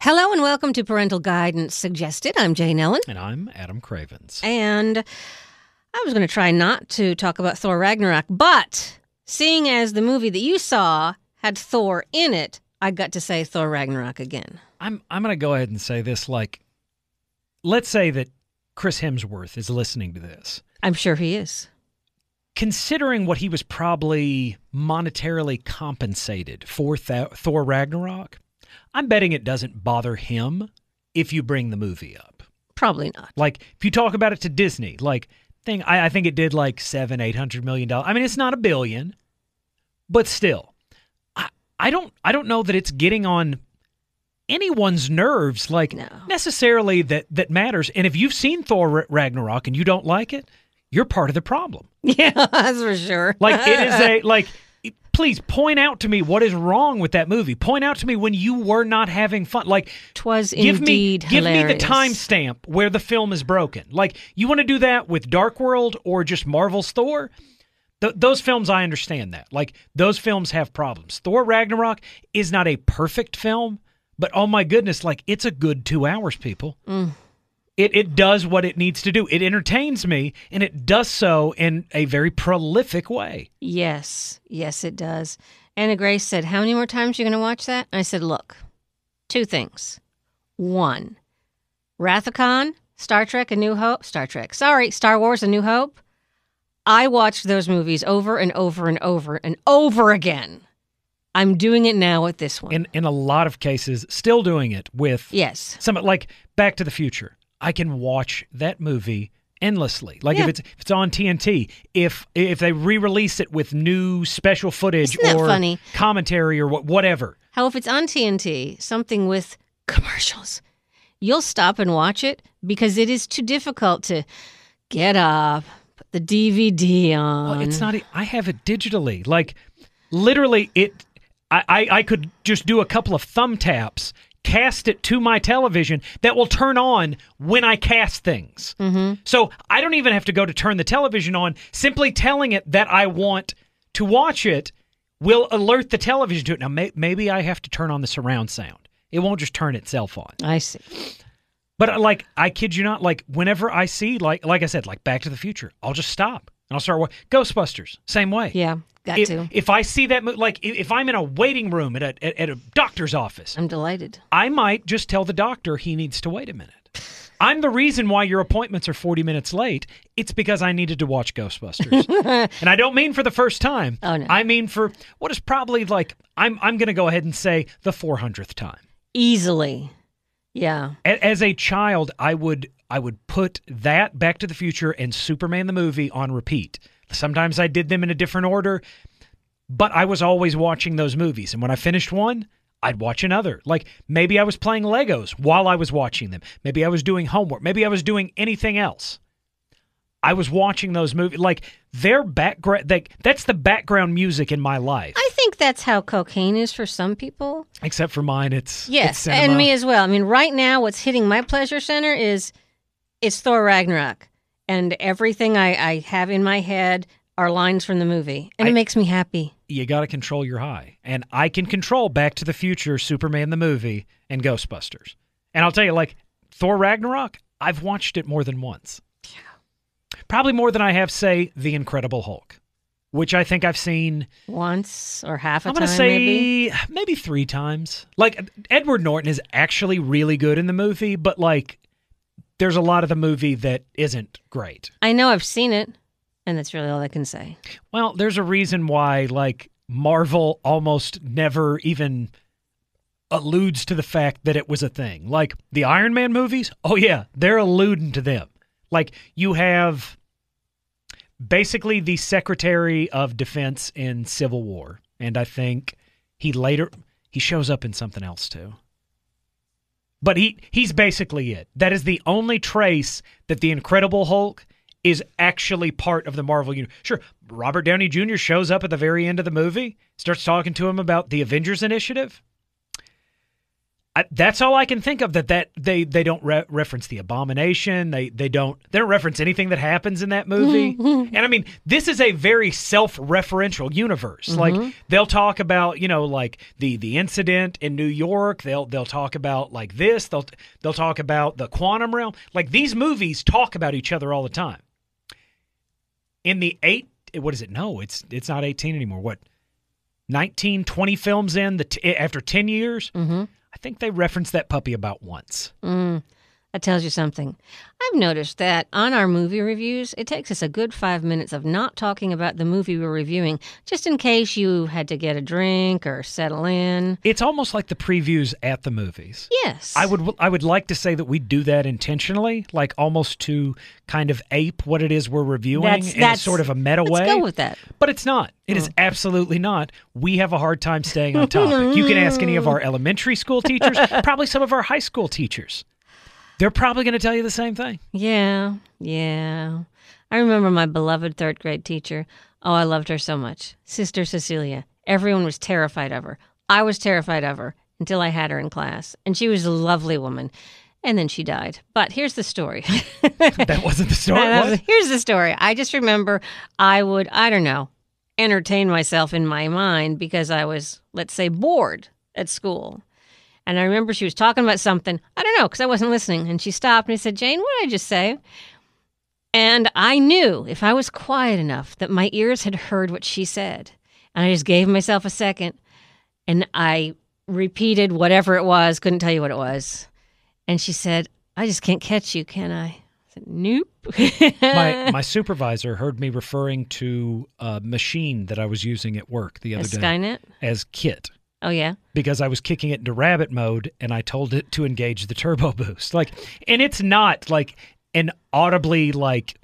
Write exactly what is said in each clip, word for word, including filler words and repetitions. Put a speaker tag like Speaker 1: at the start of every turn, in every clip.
Speaker 1: Hello and welcome to Parental Guidance Suggested. I'm Jane Ellen.
Speaker 2: And I'm Adam Cravens.
Speaker 1: And I was going to try not to talk about Thor Ragnarok, but seeing as the movie that you saw had Thor in it, I got to say Thor Ragnarok again.
Speaker 2: I'm I'm going to go ahead and say this, like, let's say that Chris Hemsworth is listening to this.
Speaker 1: I'm sure he is.
Speaker 2: Considering what he was probably monetarily compensated for Th- Thor Ragnarok, I'm betting it doesn't bother him if you bring the movie up.
Speaker 1: Probably not.
Speaker 2: Like, if you talk about it to Disney, like, thing, I, I think it did like seven, eight hundred million dollars. I mean, it's not a billion, but still, I, I don't, I don't know that it's getting on anyone's nerves, like
Speaker 1: No.
Speaker 2: necessarily that that matters. And if you've seen Thor Ragnarok and you don't like it, you're part of the problem.
Speaker 1: Yeah, that's for sure.
Speaker 2: Like, it is a like. Please point out to me what is wrong with that movie. Point out to me when you were not having fun. Like,
Speaker 1: 'Twas
Speaker 2: give me,
Speaker 1: indeed
Speaker 2: give me the
Speaker 1: hilarious.
Speaker 2: timestamp where the film is broken. Like, you want to do that with Dark World or just Marvel's Thor? Th- those films, I understand that. Like, those films have problems. Thor Ragnarok is not a perfect film, but oh my goodness, like, it's a good two hours, people.
Speaker 1: Mm.
Speaker 2: It it does what it needs to do. It entertains me, and it does so in a very prolific way.
Speaker 1: Yes, yes, it does. Anna Grace said, how many more times are you going to watch that? And I said, look, two things. One, Wrath of Khan, Star Trek, A New Hope, Star Trek, sorry, Star Wars, A New Hope. I watched those movies over and over and over and over again. I'm doing it now with this one.
Speaker 2: In in a lot of cases, still doing it with
Speaker 1: yes.
Speaker 2: some, like Back to the Future. I can watch that movie endlessly. Like,
Speaker 1: Yeah.
Speaker 2: if it's if it's on T N T, if if they re-release it with new special footage
Speaker 1: Isn't that
Speaker 2: or
Speaker 1: funny?
Speaker 2: commentary or what, whatever.
Speaker 1: How if it's on T N T, something with commercials, you'll stop and watch it because it is too difficult to get up, put the D V D on.
Speaker 2: Well, it's not. e- I have it digitally. Like, literally, it. I, I I could just do a couple of thumb taps, cast it to my television that will turn on when I cast things.
Speaker 1: Mm-hmm.
Speaker 2: So I don't even have to go to turn the television on. Simply telling it that I want to watch it will alert the television to it. Now, may, maybe I have to turn on the surround sound. It won't just turn itself on.
Speaker 1: I see.
Speaker 2: But, uh, like, I kid you not, like, whenever I see, like like I said, like Back to the Future, I'll just stop. And I'll start watching. Ghostbusters, same way.
Speaker 1: Yeah, got
Speaker 2: If,
Speaker 1: to.
Speaker 2: if I see that, mo- like, if if I'm in a waiting room at a, at, at a doctor's office,
Speaker 1: I'm delighted.
Speaker 2: I might just tell the doctor he needs to wait a minute. I'm the reason why your appointments are forty minutes late. It's because I needed to watch Ghostbusters. And I don't mean for the first time.
Speaker 1: Oh, no.
Speaker 2: I mean for what is probably, like, I'm, I'm going to go ahead and say the four hundredth time.
Speaker 1: Easily. Yeah.
Speaker 2: A- As a child, I would I would put that, Back to the Future, and Superman the movie on repeat. Sometimes I did them in a different order, but I was always watching those movies. And when I finished one, I'd watch another. Like, maybe I was playing Legos while I was watching them. Maybe I was doing homework. Maybe I was doing anything else. I was watching those movies. Like, their background, like, that's the background music in my life.
Speaker 1: I think that's how cocaine is for some people.
Speaker 2: Except for mine, it's
Speaker 1: Yes,
Speaker 2: it's cinema.
Speaker 1: and me as well. I mean, right now, what's hitting my pleasure center is it's Thor Ragnarok. And everything I, I have in my head are lines from the movie. And
Speaker 2: I-
Speaker 1: it makes me happy.
Speaker 2: You got to control your high. And I can control Back to the Future, Superman the movie, and Ghostbusters. And I'll tell you, like, Thor Ragnarok, I've watched it more than once. Yeah. Probably more than I have, say, The Incredible Hulk, which I think I've seen,
Speaker 1: Once or half a
Speaker 2: I'm
Speaker 1: time,
Speaker 2: going to say,
Speaker 1: maybe.
Speaker 2: maybe three times. Like, Edward Norton is actually really good in the movie, but, like, there's a lot of the movie that isn't great.
Speaker 1: I know I've seen it, and that's really all I can say.
Speaker 2: Well, there's a reason why, like, Marvel almost never even alludes to the fact that it was a thing. Like, the Iron Man movies, oh yeah, they're alluding to them. Like, you have basically the Secretary of Defense in Civil War, and I think he later, he shows up in something else too. But he he's basically it. That is the only trace that the Incredible Hulk is actually part of the Marvel universe. Sure, Robert Downey Junior shows up at the very end of the movie, starts talking to him about the Avengers Initiative. I, that's all I can think of. That that they they don't re- reference the abomination. They they don't they don't reference anything that happens in that movie. And I mean, this is a very self-referential universe. Mm-hmm. Like they'll talk about you know like the the incident in New York. They'll they'll talk about like this. They'll they'll talk about the quantum realm. Like these movies talk about each other all the time. In the eight, what is it? No, it's it's not eighteen anymore. What, nineteen, twenty films in the t- after ten years?
Speaker 1: Mm-hmm.
Speaker 2: I think they referenced that puppy about once.
Speaker 1: Mm, that tells you something. I've noticed that on our movie reviews, it takes us a good five minutes of not talking about the movie we're reviewing, just in case you had to get a drink or settle in.
Speaker 2: It's almost like the previews at the movies.
Speaker 1: Yes.
Speaker 2: I would I would like to say that we do that intentionally, like almost to kind of ape what it is we're reviewing
Speaker 1: That's-
Speaker 2: in
Speaker 1: that's-
Speaker 2: a sort of a meta
Speaker 1: let's
Speaker 2: way.
Speaker 1: go with that.
Speaker 2: But it's not. It is absolutely not. We have a hard time staying on topic. You can ask any of our elementary school teachers, probably some of our high school teachers. They're probably going to tell you the same thing.
Speaker 1: Yeah, yeah. I remember my beloved third grade teacher. Oh, I loved her so much. Sister Cecilia. Everyone was terrified of her. I was terrified of her until I had her in class. And she was a lovely woman. And then she died. But here's the story.
Speaker 2: That wasn't the story?
Speaker 1: That was-
Speaker 2: What?
Speaker 1: here's the story. I just remember I would, I don't know, entertain myself in my mind because I was, let's say, bored at school. And I remember she was talking about something. I don't know, because I wasn't listening. And she stopped and I said, Jane, what did I just say? And I knew if I was quiet enough that my ears had heard what she said. And I just gave myself a second. And I repeated whatever it was. Couldn't tell you what it was. And she said, I just can't catch you, can I? I said, nope.
Speaker 2: my my supervisor heard me referring to a machine that I was using at work the other
Speaker 1: As
Speaker 2: day
Speaker 1: Skynet?
Speaker 2: as Kit.
Speaker 1: Oh, yeah?
Speaker 2: Because I was kicking it into rabbit mode and I told it to engage the turbo boost. Like, and it's not like an audibly like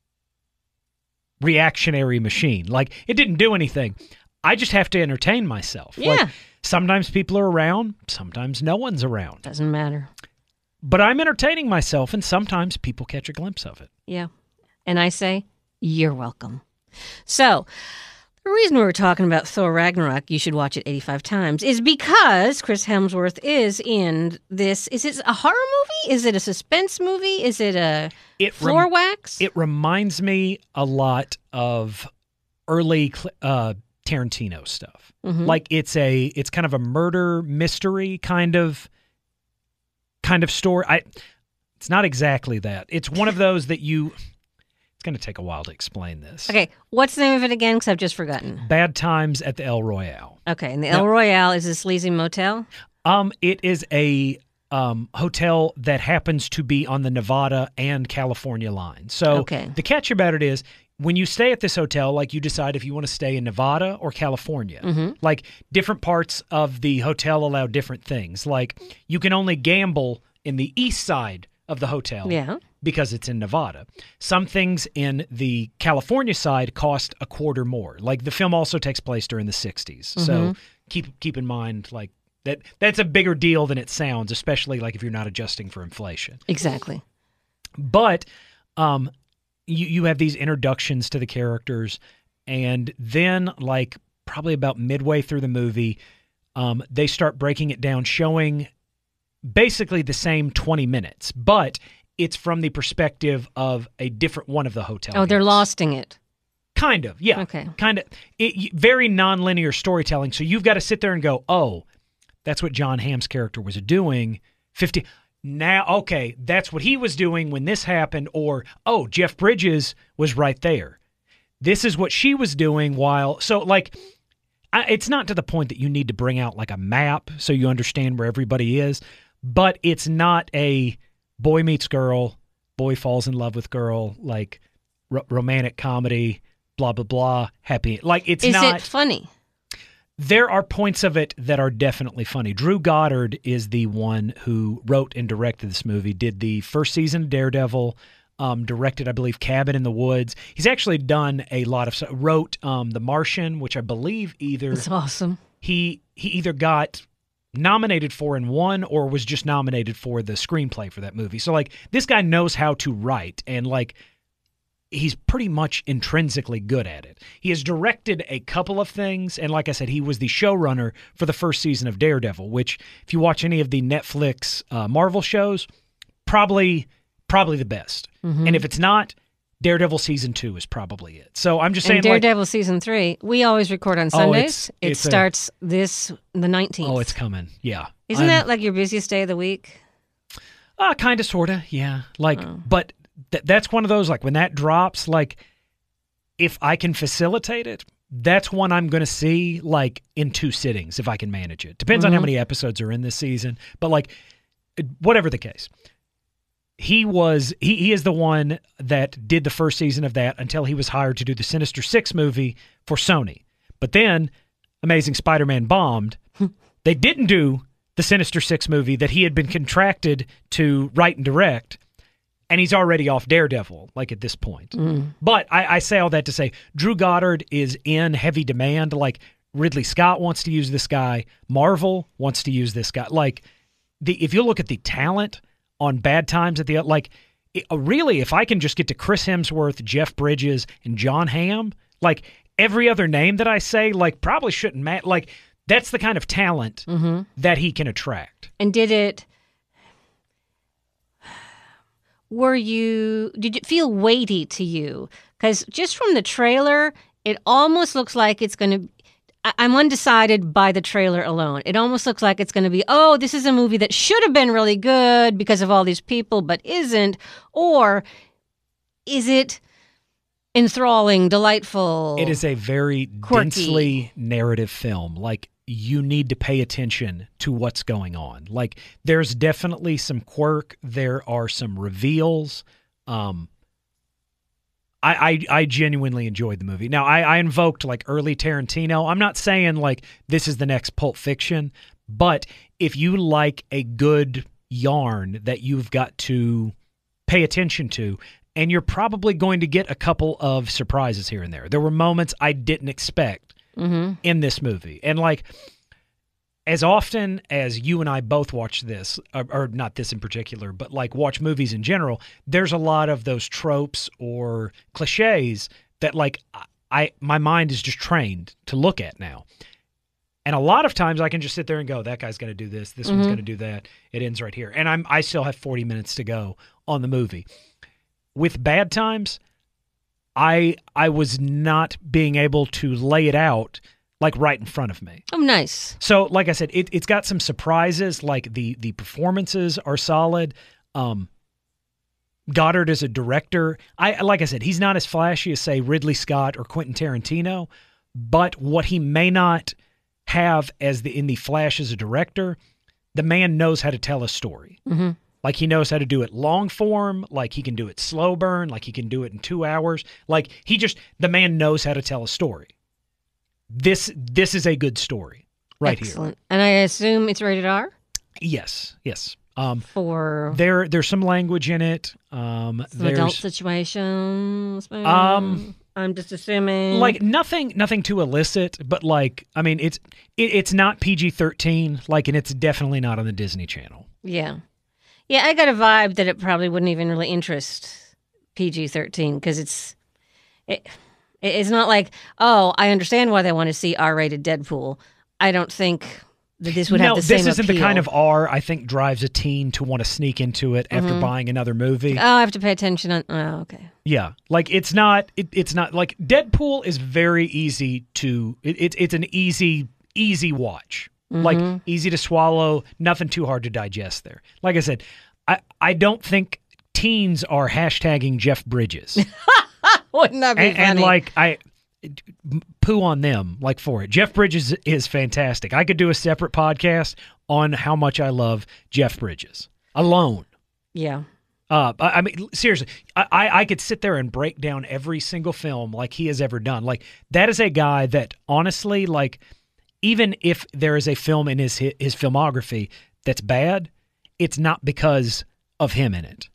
Speaker 2: reactionary machine. Like it didn't do anything. I just have to entertain myself.
Speaker 1: Yeah.
Speaker 2: Like, sometimes people are around, sometimes no one's around.
Speaker 1: Doesn't matter.
Speaker 2: But I'm entertaining myself and sometimes people catch a glimpse of it.
Speaker 1: Yeah. And I say, you're welcome. So, the reason we were talking about Thor Ragnarok, you should watch it eighty-five times, is because Chris Hemsworth is in this. Is it a horror movie? Is it a suspense movie? Is it a
Speaker 2: It
Speaker 1: floor
Speaker 2: rem-
Speaker 1: wax?
Speaker 2: It reminds me a lot of early uh, Tarantino stuff.
Speaker 1: Mhm.
Speaker 2: Like it's a, it's kind of a murder mystery kind of, kind of story. I, it's not exactly that. It's one of those that you. It's going to take a while to explain this.
Speaker 1: Okay, what's the name of it again? Because I've just forgotten.
Speaker 2: Bad Times at the El Royale.
Speaker 1: Okay, and the
Speaker 2: Now-
Speaker 1: El Royale is a sleazy motel?
Speaker 2: Um, it is a um, hotel that happens to be on the Nevada and California line. So
Speaker 1: Okay.
Speaker 2: the catch about it is when you stay at this hotel, like you decide if you want to stay in Nevada or California.
Speaker 1: Mm-hmm.
Speaker 2: Like different parts of the hotel allow different things. Like you can only gamble in the east side of the hotel.
Speaker 1: Yeah.
Speaker 2: Because it's in Nevada. Some things in the California side cost a quarter more. Like the film also takes place during the sixties.
Speaker 1: Mm-hmm.
Speaker 2: So keep keep in mind like that that's a bigger deal than it sounds, especially like if you're not adjusting for inflation.
Speaker 1: Exactly.
Speaker 2: But um you you have these introductions to the characters and then like probably about midway through the movie um they start breaking it down, showing basically the same twenty minutes, but it's from the perspective of a different one of the hotel
Speaker 1: Oh, they're
Speaker 2: guests.
Speaker 1: losting it.
Speaker 2: Kind of, yeah.
Speaker 1: Okay.
Speaker 2: Kind of. It, very nonlinear storytelling. So you've got to sit there and go, oh, that's what John Hamm's character was doing. fifty Now, okay, that's what he was doing when this happened. Or, oh, Jeff Bridges was right there. This is what she was doing while. So, like, I, it's not to the point that you need to bring out like a map so you understand where everybody is. But it's not a boy meets girl, boy falls in love with girl, like r- romantic comedy, blah, blah, blah, happy. Like, it's
Speaker 1: Is
Speaker 2: not.
Speaker 1: it funny?
Speaker 2: There are points of it that are definitely funny. Drew Goddard is the one who wrote and directed this movie, did the first season of Daredevil, um, directed, I believe, Cabin in the Woods. He's actually done a lot of stuff. Wrote um, The Martian, which I believe either
Speaker 1: It's awesome.
Speaker 2: he he either got nominated for and won or was just nominated for the screenplay for that movie. So like this guy knows how to write, and like he's pretty much intrinsically good at it. He has directed a couple of things, and like I said, he was the showrunner for the first season of Daredevil, which, if you watch any of the Netflix uh, Marvel shows, probably probably the best. Mm-hmm. And if it's not, Daredevil season two is probably it. So I'm just saying,
Speaker 1: and Daredevil like, season three, we always record on Sundays.
Speaker 2: Oh, it's,
Speaker 1: it
Speaker 2: it's
Speaker 1: starts
Speaker 2: a,
Speaker 1: this the nineteenth.
Speaker 2: Oh, it's coming. Yeah.
Speaker 1: Isn't
Speaker 2: I'm,
Speaker 1: that like your busiest day of the week?
Speaker 2: Uh, kind of, sort of, yeah. Like,
Speaker 1: oh.
Speaker 2: but th- that's one of those, like, when that drops, like, if I can facilitate it, that's one I'm going to see, like, in two sittings, if I can manage it. Depends mm-hmm. on how many episodes are in this season. But, like, whatever the case. He was, he, he is the one that did the first season of that until he was hired to do the Sinister Six movie for Sony. But then, Amazing Spider-Man bombed. They didn't do the Sinister Six movie that he had been contracted to write and direct, and he's already off Daredevil, like, at this point.
Speaker 1: Mm.
Speaker 2: But I, I say all that to say, Drew Goddard is in heavy demand. Like, Ridley Scott wants to use this guy. Marvel wants to use this guy. Like, the if you look at the talent on Bad Times at the, like, it, really, if I can just get to Chris Hemsworth, Jeff Bridges, and John Hamm, like, every other name that I say, like, probably shouldn't matter. Like, that's the kind of talent
Speaker 1: mm-hmm.
Speaker 2: that he can attract.
Speaker 1: And did it, were you, did it feel weighty to you? Because just from the trailer, it almost looks like it's going to, I'm undecided by the trailer alone. It almost looks like it's going to be, oh, this is a movie that should have been really good because of all these people, but isn't. Or is it enthralling, delightful?
Speaker 2: It is a very
Speaker 1: quirky,
Speaker 2: densely narrative film. Like, you need to pay attention to what's going on. Like, there's definitely some quirk. There are some reveals. Um, I, I, I genuinely enjoyed the movie. Now, I, I invoked, like, early Tarantino. I'm not saying, like, this is the next Pulp Fiction, but if you like a good yarn that you've got to pay attention to, and you're probably going to get a couple of surprises here and there. There were moments I didn't expect
Speaker 1: mm-hmm.
Speaker 2: in this movie. And, like, as often as you and I both watch this, or, or not this in particular, but, like, watch movies in general, there's a lot of those tropes or cliches that, like, I my mind is just trained to look at now. And a lot of times I can just sit there and go, that guy's going to do this, this mm-hmm. one's going to do that. It ends right here. And I'm I still have forty minutes to go on the movie. With Bad Times, I I was not being able to lay it out, like, right in front of me.
Speaker 1: Oh, nice.
Speaker 2: So, like I said, it, it's got some surprises. Like, the the performances are solid. Um, Goddard is a director. I like I said, he's not as flashy as, say, Ridley Scott or Quentin Tarantino, but what he may not have as the in the Flash as a director, the man knows how to tell a story.
Speaker 1: Mm-hmm.
Speaker 2: Like, he knows how to do it long form, like he can do it slow burn, like he can do it in two hours. Like, he just, the man knows how to tell a story. This this is a good story right
Speaker 1: Excellent.
Speaker 2: here.
Speaker 1: And I assume it's rated R?
Speaker 2: Yes, yes. Um,
Speaker 1: For?
Speaker 2: there, There's some language in it. Um,
Speaker 1: some
Speaker 2: there's,
Speaker 1: adult situations?
Speaker 2: Um,
Speaker 1: I'm just assuming.
Speaker 2: Like, nothing nothing too illicit, but, like, I mean, it's it, it's not P G thirteen, like, and it's definitely not on the Disney Channel.
Speaker 1: Yeah. Yeah, I got a vibe that it probably wouldn't even really interest P G thirteen because it's it, it's not like, oh, I understand why they want to see R-rated Deadpool. I don't think that this would
Speaker 2: no,
Speaker 1: have the same
Speaker 2: this isn't
Speaker 1: appeal.
Speaker 2: the kind of R I think drives a teen to want to sneak into it after
Speaker 1: mm-hmm.
Speaker 2: buying another movie.
Speaker 1: Oh, I have to pay attention on. Oh, okay.
Speaker 2: Yeah, like, it's not. It, it's not like Deadpool is very easy to. It, it, it's an easy easy watch.
Speaker 1: Mm-hmm.
Speaker 2: Like, easy to swallow, nothing too hard to digest there. Like I said, I, I don't think teens are hashtagging Jeff Bridges.
Speaker 1: Wouldn't that be
Speaker 2: and,
Speaker 1: funny?
Speaker 2: and, like, I poo on them, like, for it. Jeff Bridges is fantastic. I could do a separate podcast on how much I love Jeff Bridges alone.
Speaker 1: Yeah.
Speaker 2: Uh, I I mean, seriously, I, I, I could sit there and break down every single film like he has ever done. Like, that is a guy that, honestly, like, even if there is a film in his his filmography that's bad, it's not because of him in it.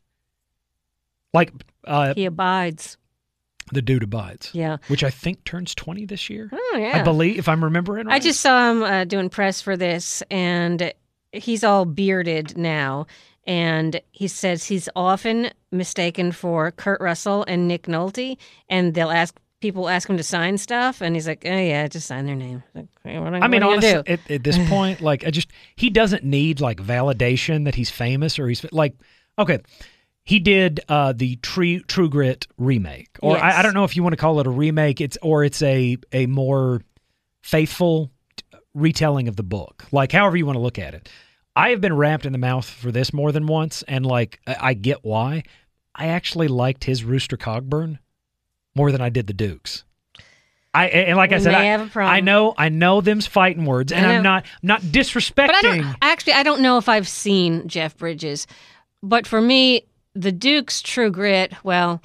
Speaker 2: Like, uh,
Speaker 1: he abides.
Speaker 2: The dude abides.
Speaker 1: Yeah.
Speaker 2: Which I think turns twenty this year.
Speaker 1: Oh, yeah.
Speaker 2: I believe, if I'm remembering right.
Speaker 1: I just saw him uh, doing press for this, and he's all bearded now. And he says he's often mistaken for Kurt Russell and Nick Nolte, and they'll ask people ask him to sign stuff, and he's like, "Oh yeah, just sign their name." Like, hey, what,
Speaker 2: I mean,
Speaker 1: what
Speaker 2: honestly,
Speaker 1: do?
Speaker 2: at, at this point, like, I just he doesn't need like validation that he's famous or he's like, okay, he did uh, the True True Grit remake, or
Speaker 1: Yes.
Speaker 2: I, I don't know if you want to call it a remake, it's or it's a a more faithful retelling of the book, like however you want to look at it. I have been wrapped in the mouth for this more than once, and like I, I get why. I actually liked his Rooster Cogburn more than I did the Duke's. I and like
Speaker 1: We
Speaker 2: I said,
Speaker 1: may
Speaker 2: I,
Speaker 1: have a problem.
Speaker 2: I know I know them's fighting words, and
Speaker 1: I
Speaker 2: I'm
Speaker 1: know.
Speaker 2: not I'm not disrespecting.
Speaker 1: But I don't actually. I don't know if I've seen Jeff Bridges, but for me, the Duke's True Grit. Well,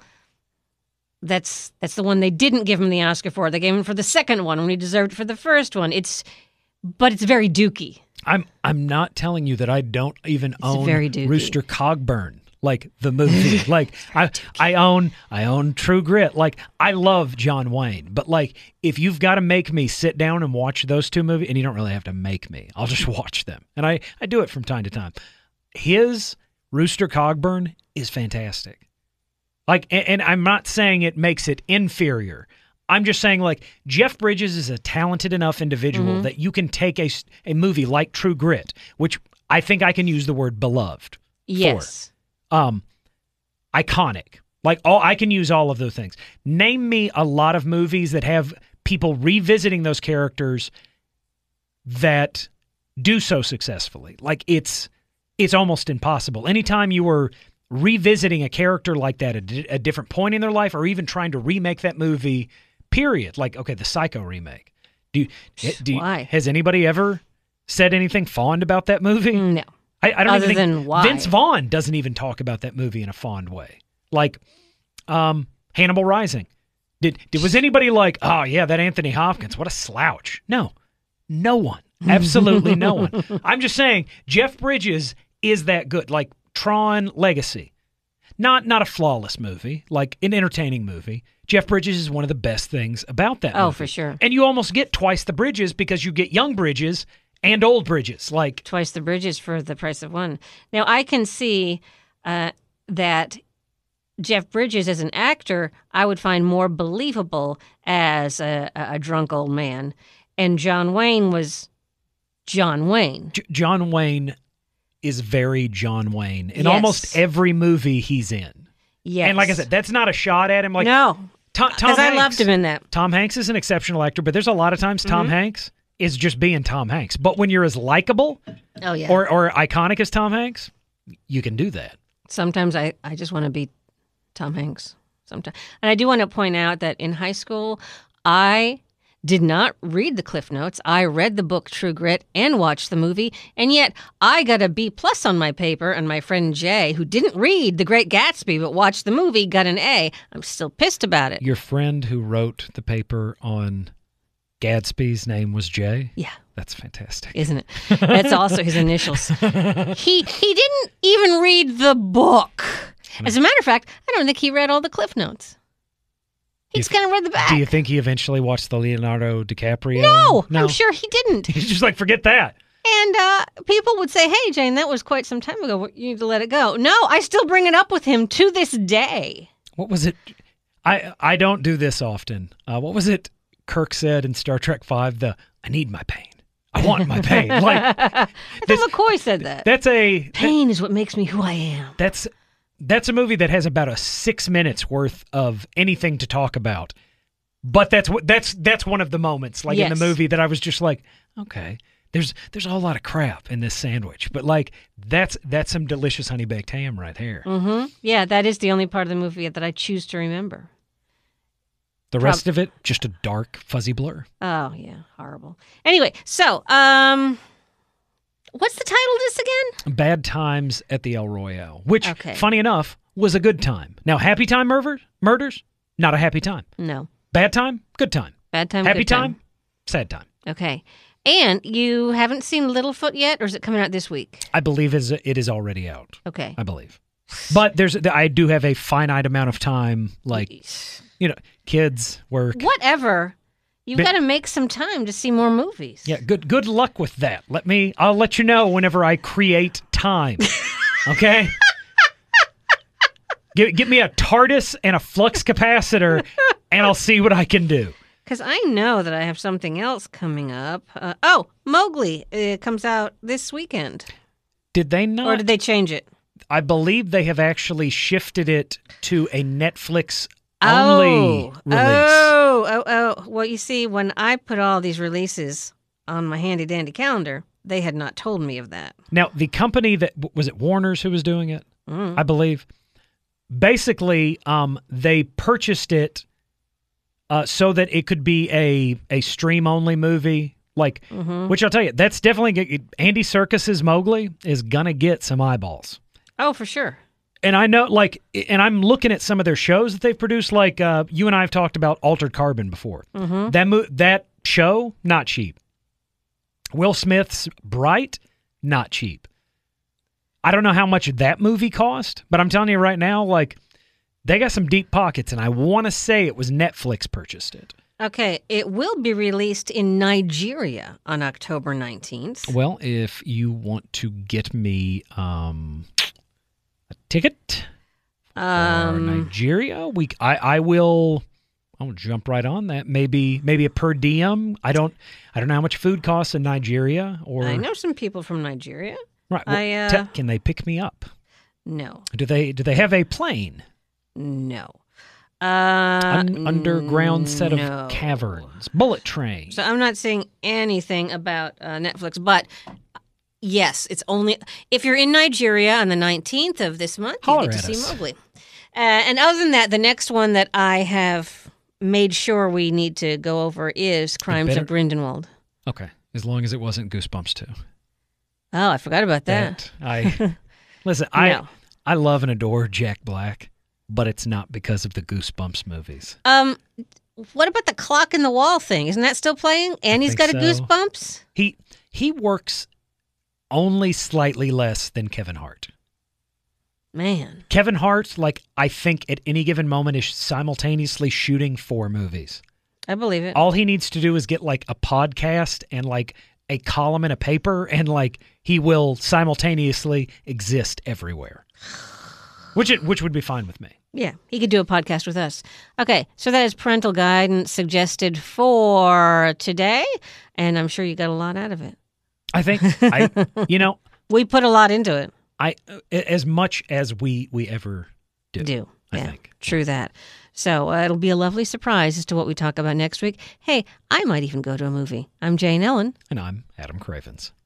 Speaker 1: that's that's the one they didn't give him the Oscar for. They gave him for the second one when he deserved it for the first one. It's, but it's very Dukey.
Speaker 2: I'm I'm not telling you that I don't even own
Speaker 1: very dookie.
Speaker 2: Rooster Cogburn, like the movie. like I I own I own True Grit. Like I love John Wayne, but like if you've got to make me sit down and watch those two movies, and you don't really have to make me, I'll just watch them, and I I do it from time to time. His Rooster Cogburn is fantastic. Like, and, and I'm not saying it makes it inferior. I'm just saying, like, Jeff Bridges is a talented enough individual
Speaker 1: Mm-hmm.
Speaker 2: that you can take a, a movie like True Grit, which I think I can use the word beloved
Speaker 1: Yes.
Speaker 2: for. Um, iconic. Like, all I can use all of those things. Name me a lot of movies that have people revisiting those characters that do so successfully. Like, it's it's almost impossible. Anytime you were revisiting a character like that at a different point in their life, or even trying to remake that movie, period. Like, okay, the Psycho remake. Do you, do you,
Speaker 1: Why?
Speaker 2: has anybody ever said anything fond about that movie?
Speaker 1: No.
Speaker 2: I, I don't
Speaker 1: Other
Speaker 2: even think
Speaker 1: than why.
Speaker 2: Vince Vaughn doesn't even talk about that movie in a fond way. Like, um, Hannibal Rising. Did, did was anybody like, oh yeah, that Anthony Hopkins, what a slouch? No, no one, absolutely no one. I'm just saying, Jeff Bridges is that good. Like Tron Legacy, not not a flawless movie, like an entertaining movie. Jeff Bridges is one of the best things about that
Speaker 1: Oh,
Speaker 2: movie.
Speaker 1: for sure.
Speaker 2: And you almost get twice the Bridges because you get young Bridges and old Bridges. Like,
Speaker 1: Twice the Bridges for the price of one. Now, I can see uh, that Jeff Bridges as an actor, I would find more believable as a, a, a drunk old man. And John Wayne was John Wayne.
Speaker 2: J- John Wayne is very John Wayne in
Speaker 1: Yes.
Speaker 2: almost every movie he's in.
Speaker 1: Yes.
Speaker 2: And like I said, that's not a shot at him. Like,
Speaker 1: no,
Speaker 2: Tom, Tom
Speaker 1: because I
Speaker 2: Hanks-
Speaker 1: loved him in that.
Speaker 2: Tom Hanks is an exceptional actor, but there's a lot of times Tom
Speaker 1: Mm-hmm.
Speaker 2: Hanks is just being Tom Hanks. But when you're as likable
Speaker 1: Oh, yeah.
Speaker 2: or, or iconic as Tom Hanks, you can do that.
Speaker 1: Sometimes I, I just want to be Tom Hanks. Sometimes. And I do want to point out that in high school, I did not read the Cliff Notes. I read the book True Grit and watched the movie, and yet I got a B plus on my paper, and my friend Jay, who didn't read The Great Gatsby but watched the movie, got an A. I'm still pissed about it.
Speaker 2: Your friend who wrote the paper on Gadsby's name was Jay?
Speaker 1: Yeah,
Speaker 2: That's fantastic.
Speaker 1: isn't it? That's also his initials. He he didn't even read the book. As a matter of fact, I don't think he read all the Cliff Notes. He
Speaker 2: You
Speaker 1: just kind of read the back.
Speaker 2: Do you think he eventually watched the Leonardo DiCaprio?
Speaker 1: No, I'm sure he didn't.
Speaker 2: He's just like, forget that.
Speaker 1: And uh, people would say, hey, Jane, that was quite some time ago. You need to let it go. No, I still bring it up with him to this day.
Speaker 2: What was it? I I don't do this often. Uh, what was it Kirk said in Star Trek Five? The I need my pain. I want my pain. Like
Speaker 1: I
Speaker 2: this-
Speaker 1: thought McCoy said that.
Speaker 2: that's a that-
Speaker 1: Pain is what makes me who I am.
Speaker 2: that's that's a movie that has about a six minutes worth of anything to talk about. But that's what that's that's one of the moments, like in
Speaker 1: Yes.
Speaker 2: the movie, that I was just like, okay, there's there's a whole lot of crap in this sandwich, but like that's that's some delicious honey baked ham right here.
Speaker 1: Mm-hmm. Yeah, that is the only part of the movie that I choose to remember.
Speaker 2: The rest of it, just a dark, fuzzy blur.
Speaker 1: Oh, yeah, horrible. Anyway, so, um, what's the title of this again?
Speaker 2: Bad Times at the El Royale, which,
Speaker 1: Okay.
Speaker 2: funny enough, was a good time. Now, Happy Time murder, murders, not a happy time.
Speaker 1: No.
Speaker 2: Bad time, good time.
Speaker 1: Bad Time,
Speaker 2: Happy
Speaker 1: Good Time.
Speaker 2: time, sad time.
Speaker 1: Okay. And you haven't seen Littlefoot yet, or is it coming out this week?
Speaker 2: I believe is it is already out.
Speaker 1: Okay.
Speaker 2: I believe, but there's I do have a finite amount of time. Like, you know, kids, work.
Speaker 1: Whatever. You've
Speaker 2: But-
Speaker 1: got to make some time to see more movies.
Speaker 2: Yeah, good good luck with that. Let me. I'll let you know whenever I create time. Okay. Give, give me a TARDIS and a flux capacitor, and I'll see what I can do.
Speaker 1: Because I know that I have something else coming up. Uh, oh, Mowgli. It comes out this weekend.
Speaker 2: Did they not?
Speaker 1: Or did they change it?
Speaker 2: I believe they have actually shifted it to a Netflix only
Speaker 1: oh.
Speaker 2: release.
Speaker 1: Oh, oh, oh. Well, you see, when I put all these releases on my handy-dandy calendar, they had not told me of that.
Speaker 2: Now, the company that, was it Warner's who was doing it?
Speaker 1: Mm.
Speaker 2: I believe. Basically, um, they purchased it uh, so that it could be a, a stream-only movie. Like,
Speaker 1: mm-hmm.
Speaker 2: which I'll tell you, that's definitely, Andy Serkis's Mowgli is going to get some eyeballs.
Speaker 1: Oh, for sure.
Speaker 2: And I know, like, and I'm looking at some of their shows that they've produced. Like, uh, you and I have talked about Altered Carbon before.
Speaker 1: Mm-hmm.
Speaker 2: That mo- that show, not cheap. Will Smith's Bright, not cheap. I don't know how much that movie cost, but I'm telling you right now, like, they got some deep pockets, and I want to say it was Netflix purchased it.
Speaker 1: Okay, it will be released in Nigeria on October nineteenth.
Speaker 2: Well, if you want to get me um, a ticket for
Speaker 1: Um,
Speaker 2: Nigeria, we I, I will I'll jump right on that. Maybe maybe a per diem. I don't I don't know how much food costs in Nigeria. Or
Speaker 1: I know some people from Nigeria.
Speaker 2: right. Well,
Speaker 1: I, uh,
Speaker 2: te- can they pick me up?
Speaker 1: No,
Speaker 2: Do they do they have a plane?
Speaker 1: no. Uh,
Speaker 2: An underground set of
Speaker 1: no.
Speaker 2: caverns, bullet train.
Speaker 1: So I'm not saying anything about uh, Netflix, but yes, it's only if you're in Nigeria on the nineteenth of this month, you
Speaker 2: Holler
Speaker 1: get to
Speaker 2: at
Speaker 1: see
Speaker 2: us.
Speaker 1: Mowgli. Uh, and other than that, the next one that I have made sure we need to go over is Crimes
Speaker 2: better-
Speaker 1: of Grindelwald.
Speaker 2: Okay, as long as it wasn't Goosebumps two.
Speaker 1: Oh, I forgot about that.
Speaker 2: That I listen. I
Speaker 1: No.
Speaker 2: I love and adore Jack Black, but it's not because of the Goosebumps movies.
Speaker 1: Um, what about the clock in the wall thing? Isn't that still playing? And he's got
Speaker 2: think
Speaker 1: a
Speaker 2: so.
Speaker 1: Goosebumps?
Speaker 2: He he works only slightly less than Kevin Hart.
Speaker 1: Man.
Speaker 2: Kevin Hart, like, I think at any given moment is simultaneously shooting four movies.
Speaker 1: I believe it.
Speaker 2: All he needs to do is get like a podcast and like a column in a paper, and like he will simultaneously exist everywhere. Which it which would be fine with me.
Speaker 1: Yeah, he could do a podcast with us. Okay, so that is parental guidance suggested for today, and I'm sure you got a lot out of it.
Speaker 2: I think I you know,
Speaker 1: We put a lot into it.
Speaker 2: I as much as we we ever do.
Speaker 1: Do.
Speaker 2: I
Speaker 1: Yeah,
Speaker 2: think.
Speaker 1: true that. So uh, it'll be a lovely surprise as to what we talk about next week. Hey, I might even go to a movie. I'm Jane Ellen.
Speaker 2: And I'm Adam Cravens.